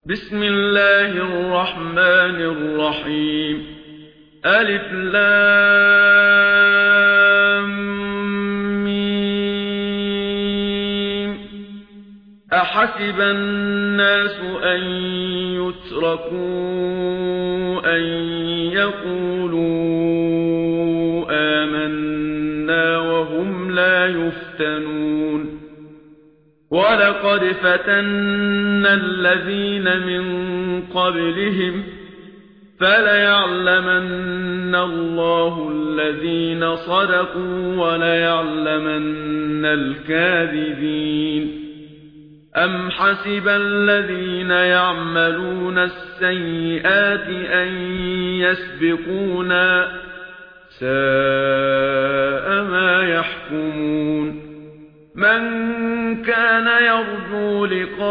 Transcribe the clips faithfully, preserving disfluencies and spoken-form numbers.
بسم الله الرحمن الرحيم. ألف لام ميم. أحسب الناس أن يتركوا أن يقولوا آمنا وهم لا يفتنون. ولقد فتنا الذين من قبلهم فليعلمن الله الذين صدقوا وليعلمن الكاذبين. أم حسب الذين يعملون السيئات أن يسبقونا ساء ما يحكمون. من كان يرجو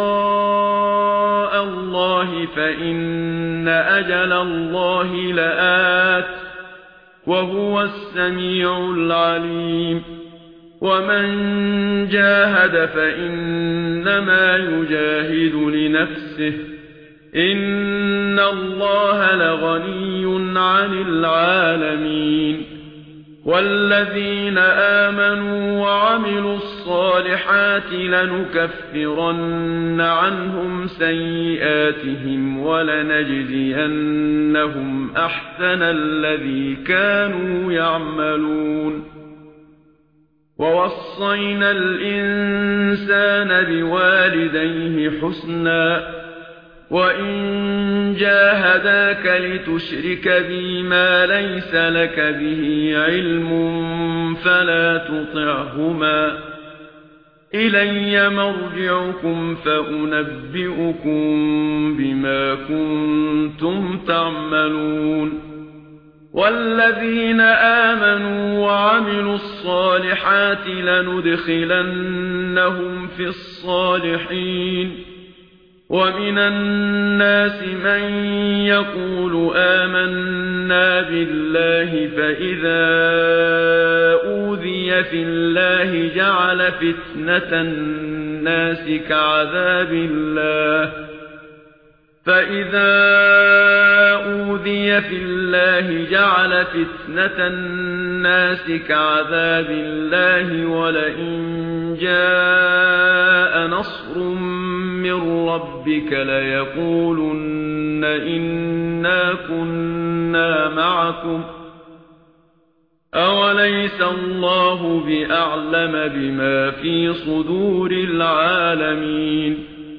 لقاء الله فإن أجل الله لآت وهو السميع العليم. ومن جاهد فإنما يجاهد لنفسه إن الله لغني عن العالمين. والذين آمنوا وعملوا الصالحات لنكفرن عنهم سيئاتهم ولنجزينهم أحسن الذي كانوا يعملون. ووصينا الإنسان بوالديه حسنا وإن جاهداك لتشرك بي ما ليس لك به علم فلا تطعهما إلي مرجعكم فأنبئكم بما كنتم تعملون. والذين آمنوا وعملوا الصالحات لندخلنهم في الصالحين. ومن الناس من يقول آمنا بالله فإذا أوذي في الله جعل فتنة الناس كعذاب الله فإذا أوذي في الله جعل فتنة الناس كعذاب الله ولئن جاء نصر من ربك ليقولن إنا كنا معكم أوليس الله بأعلم بما في صدور العالمين.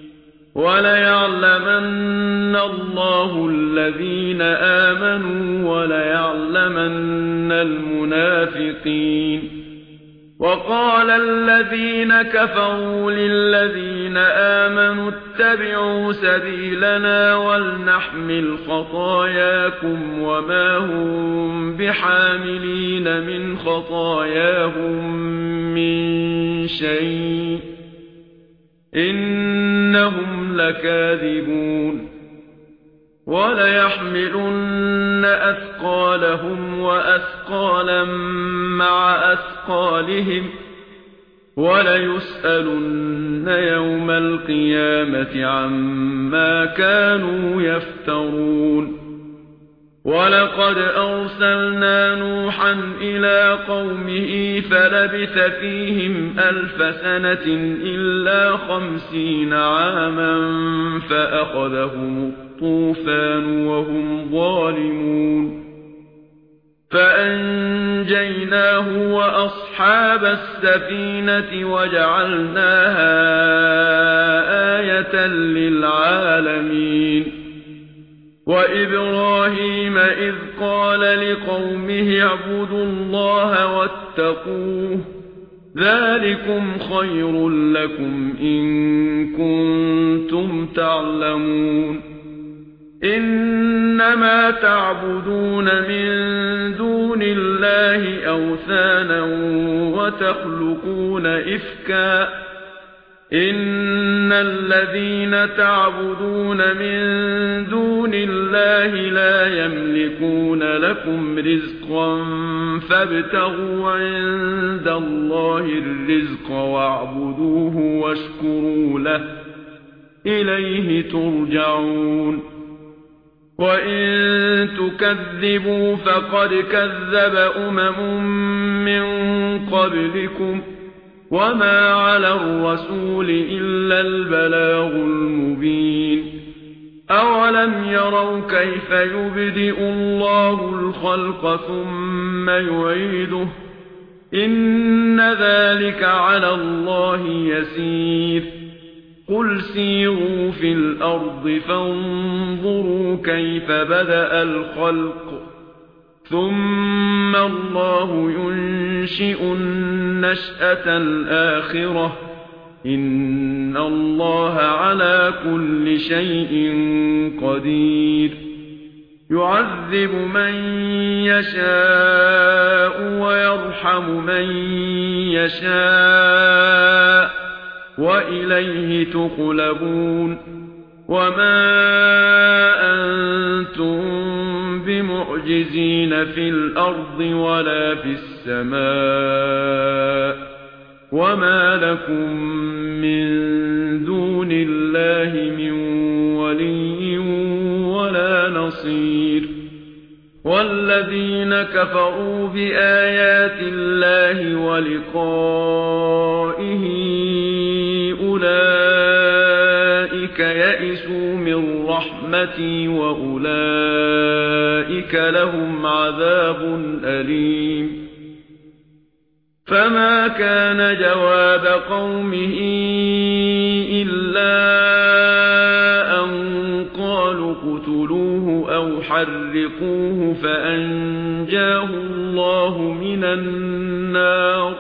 وليعلمن الله الذين آمنوا وليعلمن المنافقين. وقال الذين كفروا للذين آمنوا اتبعوا سبيلنا ولنحمل خطاياكم وما هم بحاملين من خطاياهم من شيء إنهم لكاذبون. وليحملن أثقالهم وأثقالا مع أثقالهم وليسألن يوم القيامة عما كانوا يفترون. ولقد أرسلنا نوحا إلى قومه فلبث فيهم ألف سنة إلا خمسين عاما فأخذهم الطوفان وهم ظالمون فأنجيناه وأصحاب السفينة وجعلناها آية للعالمين. وإبراهيم إذ قال لقومه اعبدوا الله واتقوه ذلكم خير لكم إن كنتم تعلمون. إنما تعبدون من دون الله أوثانا وتخلقون إفكا إن الذين تعبدون من دون الله لا يملكون لكم رزقا فابتغوا عند الله الرزق واعبدوه واشكروا له إليه ترجعون وإن تكذبوا فقد كذب أمم من قبلكم وما على الرسول إلا البلاغ المبين أولم يروا كيف يبدئ الله الخلق ثم يعيده إن ذلك على الله يسير قل سيروا في الأرض فانظروا كيف بدأ الخلق ثم الله ينشئ النشأة الآخرة إن الله على كل شيء قدير يعذب من يشاء ويرحم من يشاء وإليه تقلبون وما أنتم بمعجزين في الأرض ولا في السماء وما لكم من دون الله من ولي ولا نصير والذين كفروا بآيات الله ولقائه أولئك يئسوا من رحمتي وأولئك لهم عذاب أليم فما كان جواب قومه إلا أن قالوا اقتلوه أو حرقوه فأنجاه الله من النار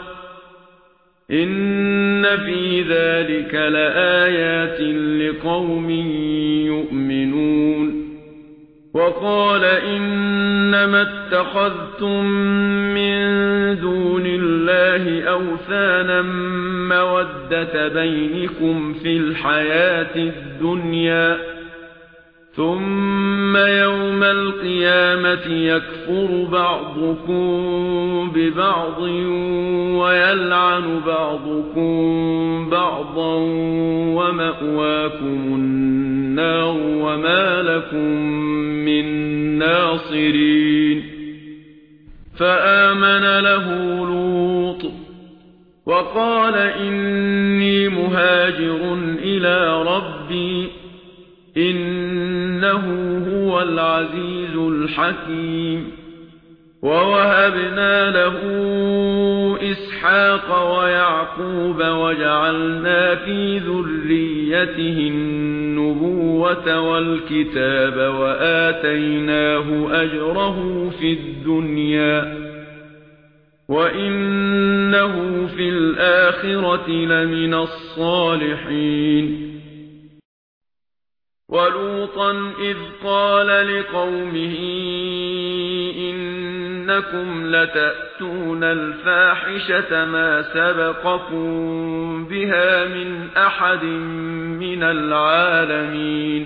إن في ذلك لآيات لقوم يؤمنون وقال إنما اتخذتم من دون الله أوثانا مودة بينكم في الحياة الدنيا ثم يوم القيامة يكفر بعضكم ببعض ويلعن بعضكم بعضا ومأواكم النار وما لكم من ناصرين فآمن له لوط وقال إني مهاجر إلى ربي إنه هو العزيز الحكيم ووهبنا له إسحاق ويعقوب وجعلنا في ذريته النبوة والكتاب وآتيناه أجره في الدنيا وإنه في الآخرة لمن الصالحين ولوطا إذ قال لقومه إنكم لتأتون الفاحشة ما سبقكم بها من أحد من العالمين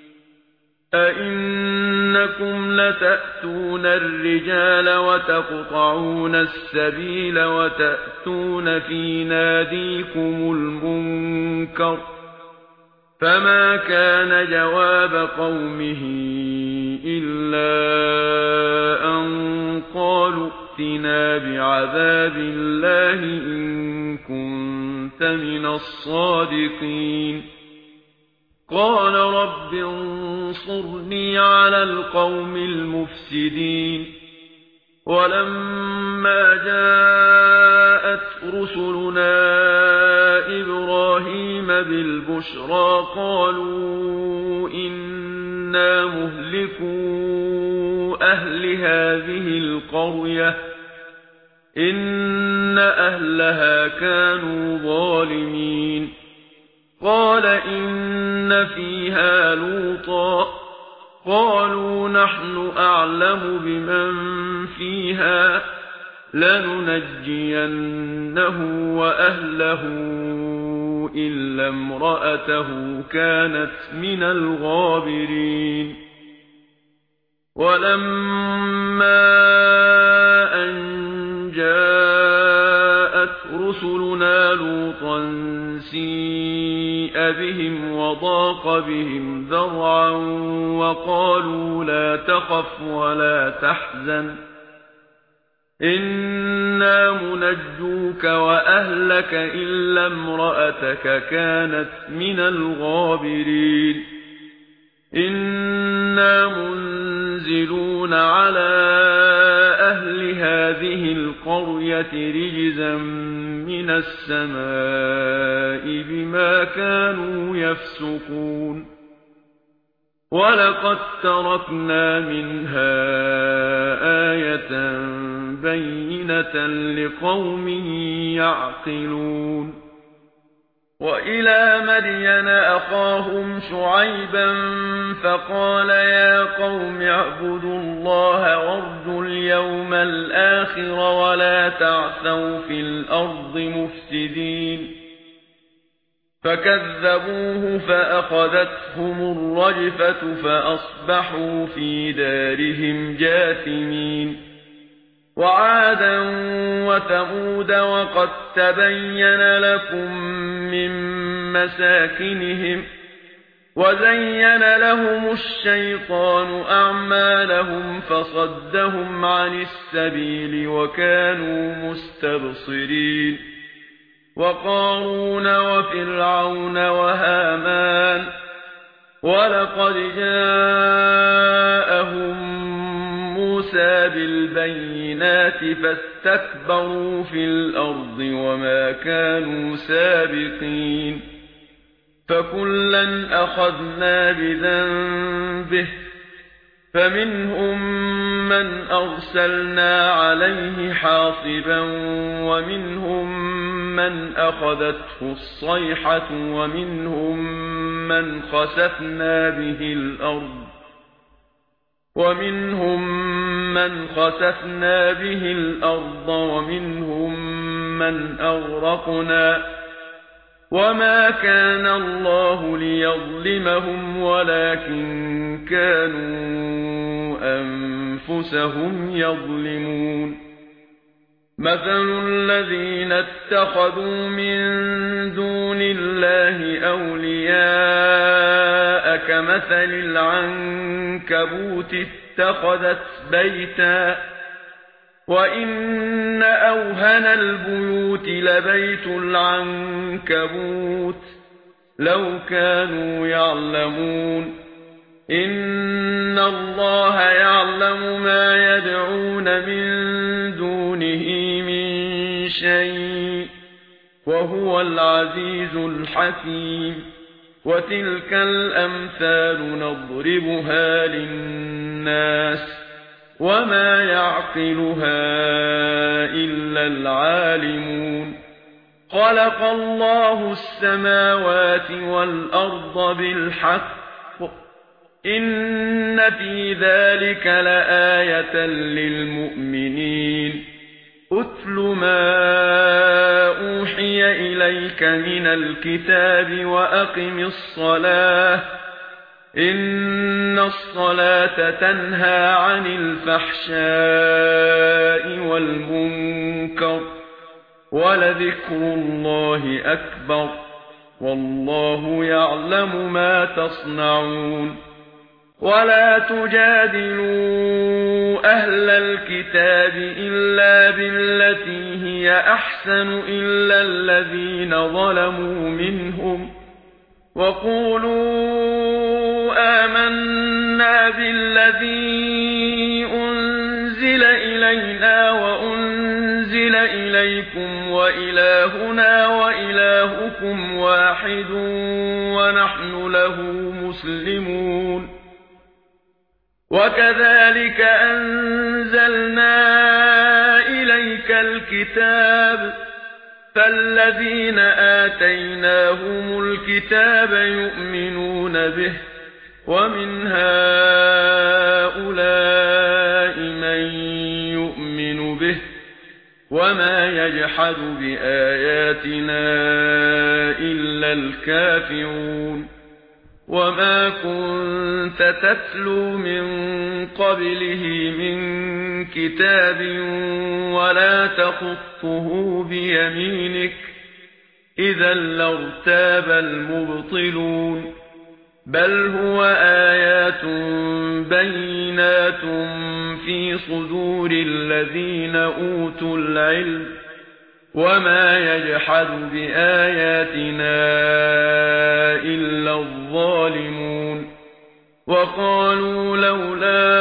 أئنكم لتأتون الرجال وتقطعون السبيل وتأتون في ناديكم المنكر فما كان جواب قومه إلا أن قالوا ائتنا بعذاب الله إن كنت من الصادقين قال رب انصرني على القوم المفسدين ولما جاءت رسلنا إبراهيم بالبشرى قالوا إنا مهلكو أهل هذه القرية إن أهلها كانوا ظالمين قال إن فيها لوطا قالوا نحن أعلم بمن فيها لننجينه وأهله إلا امرأته كانت من الغابرين ولما أن جاءت رسلنا لوطا سيء وسيء بهم وضاق بهم ذرعا وقالوا لا تخف ولا تحزن إنا منجوك وأهلك إلا امرأتك كانت من الغابرين إنا منزلون على أهل هذه القرية رجزا من السماء بما كانوا يفسقون ولقد تركنا منها آية بينة لقوم يعقلون وإلى مدين أخاهم شعيبا فقال يا قوم اعبدوا الله وارجوا اليوم الآخر ولا تعثوا في الأرض مفسدين فكذبوه فأخذتهم الرجفة فأصبحوا في دارهم جاثمين وعادا وثمود وقد تبين لكم من مساكنهم وزين لهم الشيطان أعمالهم فصدهم عن السبيل وكانوا مستبصرين وقارون وفرعون وهامان ولقد جاءهم موسى بالبينات فاستكبروا في الأرض وما كانوا سابقين فكلا أخذنا بذنبه فمنهم من أرسلنا عليه حاصبا ومنهم من أخذته الصيحة ومنهم من خسفنا به الأرض ومنهم من خسفنا به الأرض ومنهم من أغرقنا وما كان الله ليظلمهم ولكن كانوا أنفسهم يظلمون مثل الذين اتخذوا من دون الله أولياء كمثل العنكبوت اتخذت بيتا وإن أوهن البيوت لبيت العنكبوت لو كانوا يعلمون إن الله يعلم ما يدعون من دونه من شيء وهو العزيز الحكيم وتلك الأمثال نضربها للناس وما يعقلها إلا العالمون خلق الله السماوات والأرض بالحق إن في ذلك لآية للمؤمنين أتل ما أوحي إليك من الكتاب وأقم الصلاة إن الصلاة تنهى عن الفحشاء والمنكر ولذكر الله أكبر والله يعلم ما تصنعون ولا تجادلوا أهل الكتاب إلا بالتي هي أحسن إلا الذين ظلموا منهم وقولوا آمنا بالذي أنزل إلينا وأنزل إليكم وإلهنا وإلهكم واحد ونحن له مسلمون وكذلك أنزلنا إليك الكتاب فالذين آتيناهم الكتاب يؤمنون به ومن هؤلاء من يؤمن به وما يجحد بآياتنا إلا الكافرون وما كنت تتلو من قبله من كتاب ولا تخطه بيمينك إذا لارتاب المبطلون بل هو آيات بينات في صدور الذين أوتوا العلم وما يجحد بآياتنا إلا الظالمون وقالوا لولا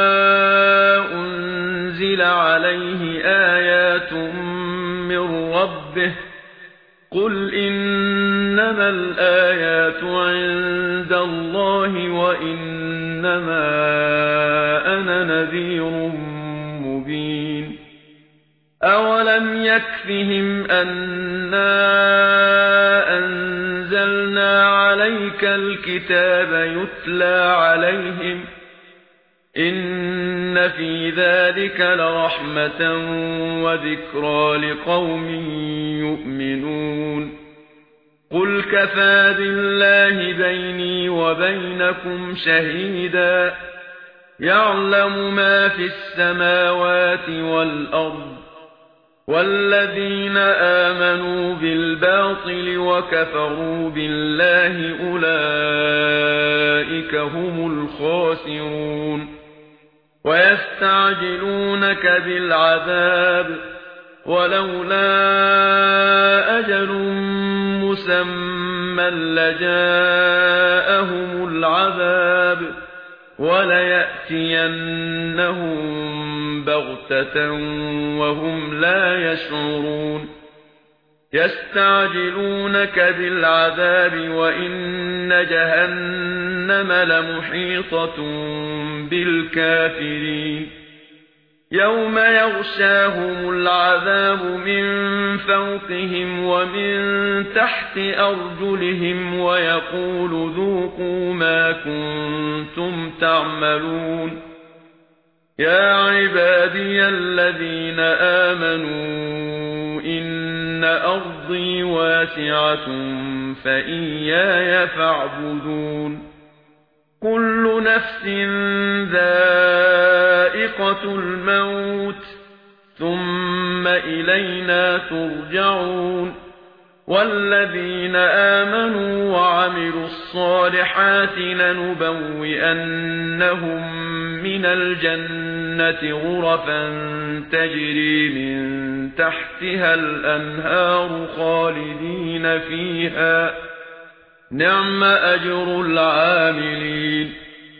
أنزل عليه آيات من ربه قل إنما الآيات عند الله وإنما أنا نذير مبين أولم يكفهم أنا أنزلنا عليك الكتاب يتلى عليهم إن في ذلك لرحمة وذكرى لقوم يؤمنون قل كفى بالله بيني وبينكم شهيدا يعلم ما في السماوات والأرض والذين آمنوا بالباطل وكفروا بالله أولئك هم الخاسرون ويستعجلونك بالعذاب ولولا أجل مسمى لجاءهم العذاب وليأتينهم بغتة وهم لا يشعرون يستعجلونك بالعذاب وإن جهنم لمحيطة بالكافرين يوم يغشاهم العذاب من فوقهم ومن تحت أرجلهم ويقول ذوقوا ما كنتم تعملون يا عبادي الذين آمنوا إن أرضي واسعة فإياي فاعبدون كل نفس ذائقة الموت ثم إلينا ترجعون والذين آمنوا وعملوا الصالحات لنبوئنهم من الجنة غرفا تجري من تحتها الأنهار خالدين فيها نعم أجر العاملين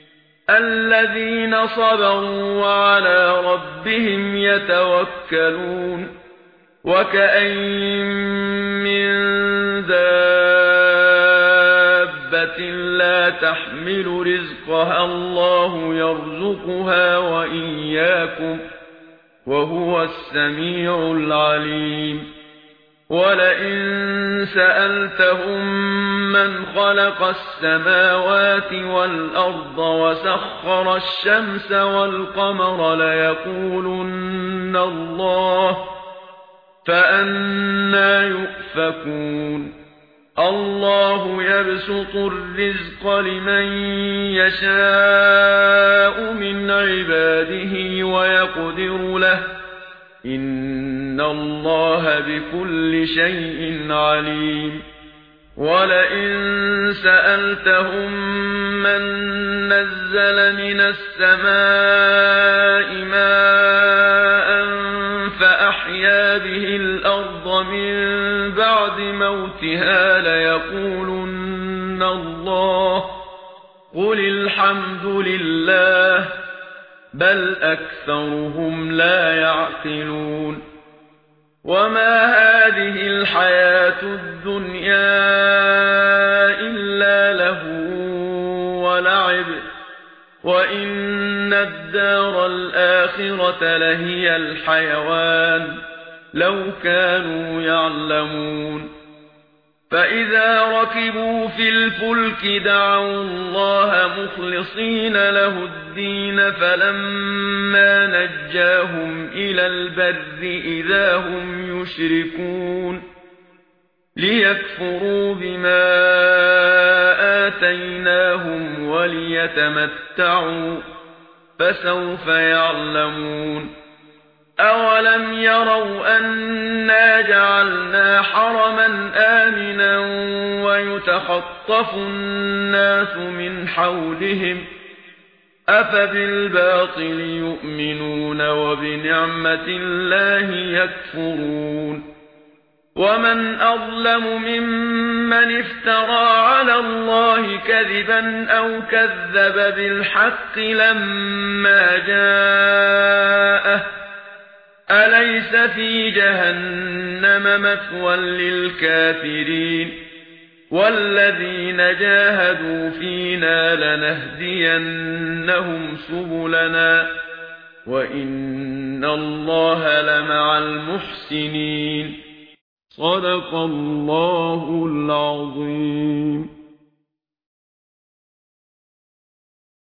الذين صبروا وعلى ربهم يتوكلون وكأين من دابة لا تحمل رزقها الله يرزقها وإياكم وهو السميع العليم ولئن سألتهم من خلق السماوات والأرض وسخر الشمس والقمر ليقولن الله فأنى يؤفكون الله يبسط الرزق لمن يشاء من عباده ويقدر له إن الله بكل شيء عليم ولئن سألتهم من نزل من السماء ماء فأحيا به الأرض من بعد موتها ليقولن الله قل الحمد لله بل أكثرهم لا يعقلون وما هذه الحياة الدنيا إلا لهو ولعب وإن الدار الآخرة لهي الحيوان لو كانوا يعلمون فإذا ركبوا في الفلك دعوا الله مخلصين له الدين فلما نجاهم إلى البر إذا هم يشركون ليكفروا بما آتيناهم وليتمتعوا فسوف يعلمون أَوَلَمْ يَرَوْا أَنَّا جَعَلْنَا حَرَمًا آمِنًا وَيُتَخَطَّفُ النَّاسُ مِنْ حَوْلِهِمْ ۚ أَفَبِالْبَاطِلِ يُؤْمِنُونَ وَبِنِعْمَةِ اللَّهِ يَكْفُرُونَ وَمَنْ أَظْلَمُ مِمَّنِ افْتَرَىٰ عَلَى اللَّهِ كَذِبًا أَوْ كَذَّبَ بِالْحَقِّ لَمَّا جَاءَهُ ۚ أَلَيْسَ فِي جَهَنَّمَ مَثْوًى لِّلْكَافِرِينَ وَالَّذِينَ جَاهَدُوا فِينَا لَنَهْدِيَنَّهُمْ سُبُلَنَا وَإِنَّ اللَّهَ لَمَعَ الْمُحْسِنِينَ. صدق الله العظيم.